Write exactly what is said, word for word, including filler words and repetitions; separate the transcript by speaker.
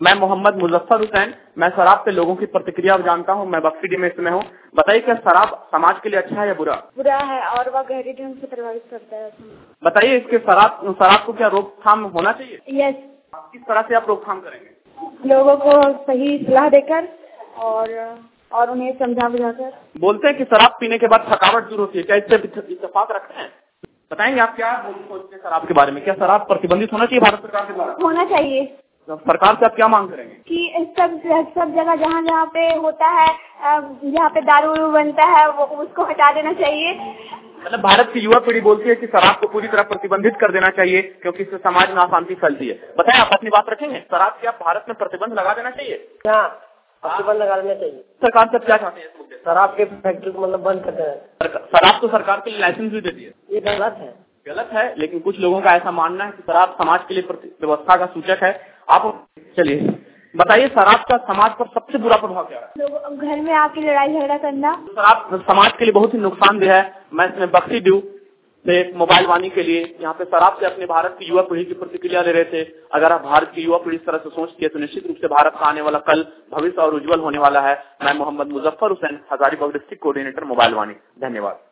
Speaker 1: मैं मोहम्मद मुजफ्फर हुसैन, मैं शराब पे लोगों की प्रतिक्रिया जानता हूँ। मैं बख्शी में इसमें हूँ। बताइए क्या शराब समाज के लिए अच्छा है या बुरा?
Speaker 2: बुरा है और वह गहरी ढंग से प्रभावित करता है।
Speaker 1: बताइए इसके शराब शराब को क्या रोकथाम होना चाहिए?
Speaker 2: यस।
Speaker 1: किस तरह से आप रोकथाम करेंगे?
Speaker 2: लोगों को सही सलाह देकर और और उन्हें समझा बुझाकर।
Speaker 1: बोलते हैं कि शराब पीने के बाद थकावट दूर होती है, क्या इससे इत्तेफाक रखते हैं? बताएंगे आप क्या सोचते हैं शराब के बारे में? क्या शराब प्रतिबंधित होना चाहिए भारत सरकार के द्वारा?
Speaker 2: होना चाहिए।
Speaker 1: सरकार से आप क्या मांग करेंगे?
Speaker 2: कि सब सब जगह जहाँ जहाँ पे होता है, जहाँ पे दारू बनता है, वो उसको हटा देना चाहिए।
Speaker 1: मतलब भारत की युवा पीढ़ी बोलती है कि शराब को पूरी तरह प्रतिबंधित कर देना चाहिए क्योंकि इससे समाज में अशांति फैलती है। बताएं आप अपनी बात रखेंगे? शराब क्या भारत में प्रतिबंध लगा देना चाहिए?
Speaker 3: क्या प्रतिबंध लगा देना चाहिए?
Speaker 1: सरकार से क्या चाहते हैं इस मुद्दे?
Speaker 3: शराब के फैक्ट्री को मतलब बंद कर देना।
Speaker 1: शराब तो सरकार के लिए लाइसेंस भी देती है।
Speaker 3: ये गलत है।
Speaker 1: गलत है, लेकिन कुछ लोगों का ऐसा मानना है कि शराब समाज के लिए व्यवस्था का सूचक है। आप चलिए बताइए शराब का समाज पर सबसे बुरा प्रभाव क्या है?
Speaker 2: लोग घर में आके लड़ाई झगड़ा करना।
Speaker 1: शराब समाज के लिए बहुत ही नुकसानदेह है। मैं इसमें बख्शी दूं से मोबाइल वाणी के लिए यहाँ पे शराब से अपने भारत की युवा पीढ़ी की प्रतिक्रिया ले रहे थे। अगर आप भारत की युवा पीढ़ी इस तरह से सोचती है तो निश्चित रूप से भारत का आने वाला कल भविष्य और उज्जवल होने वाला है। मैं Mohammad Muzaffar Hussain, Hazaribagh district coordinator mobile Vani. धन्यवाद।